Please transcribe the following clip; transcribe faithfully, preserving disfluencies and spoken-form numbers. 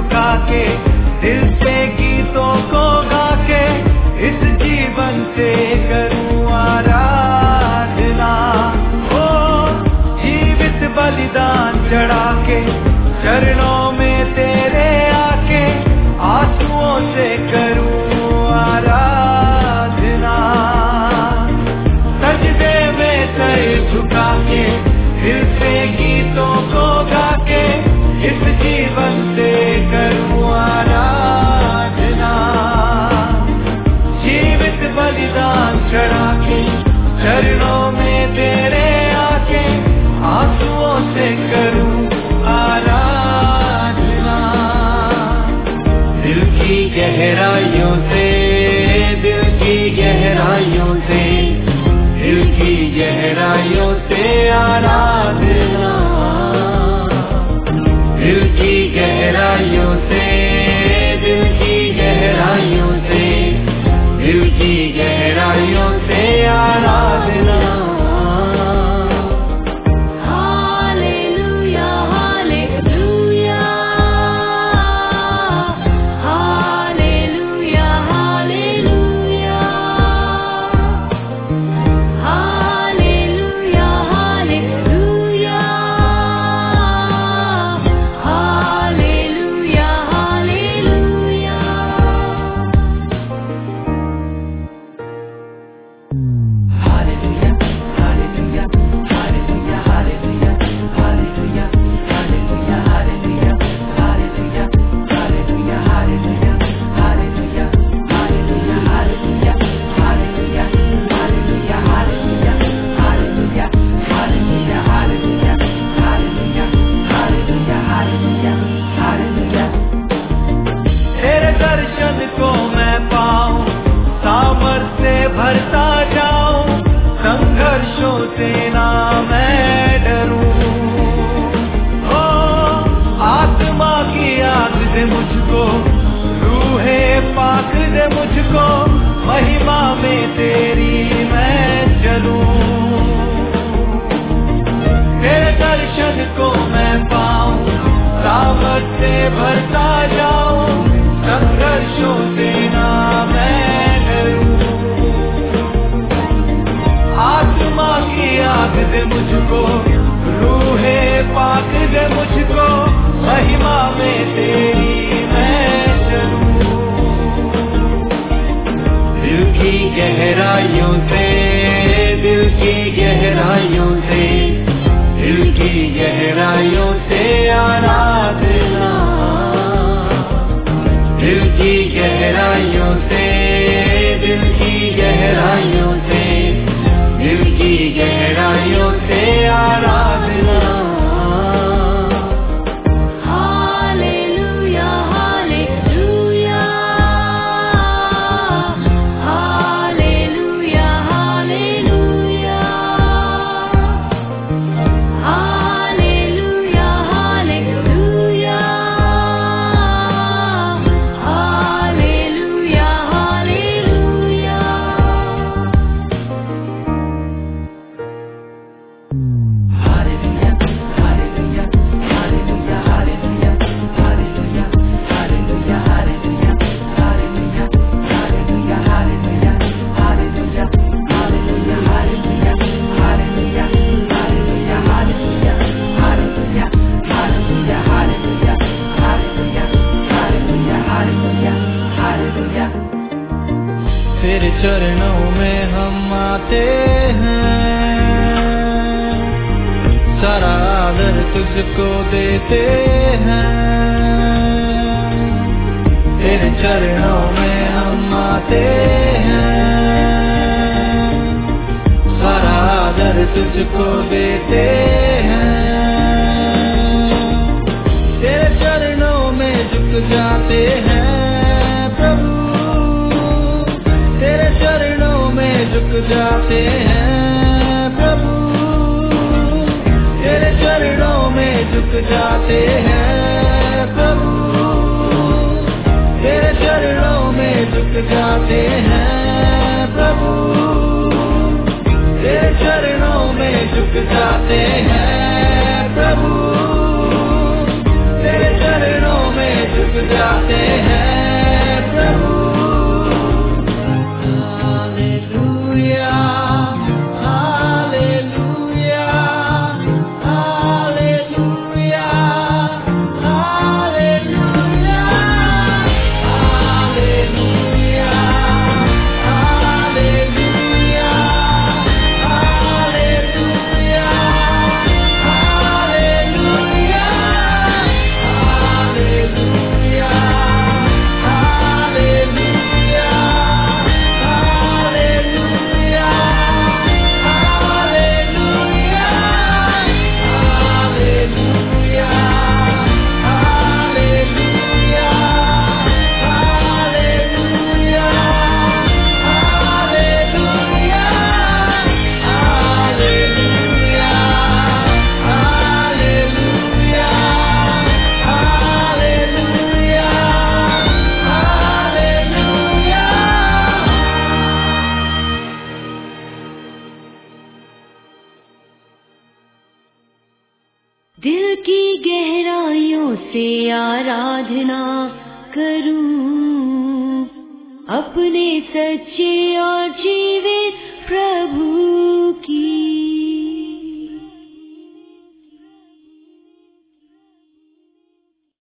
झुका के, दिल से गीतों को गा के, इस जीवन से करूं आराधना। ओ जीवित बलिदान चढ़ा के, चरणों में तेरे आके, आंसुओं से करूं आराधना। सजदे में सर झुका के, दिल से गीतों को गा के, इस जीवन से करूं आराधना। जीवित बलिदान चढ़ा के, चरणों में तेरे आके, आंसुओं से करूं आराधना। दिल की गहराइयों से, दिल की गहराइयों से, दिल की गहराइयों से आराधना। दिल की गहराइयों से, दिल की गहराइयों से, दिल की गहराइयों से आराधना। दिलों से आराधना करूं, अपने सच्चे और जीवित प्रभु की।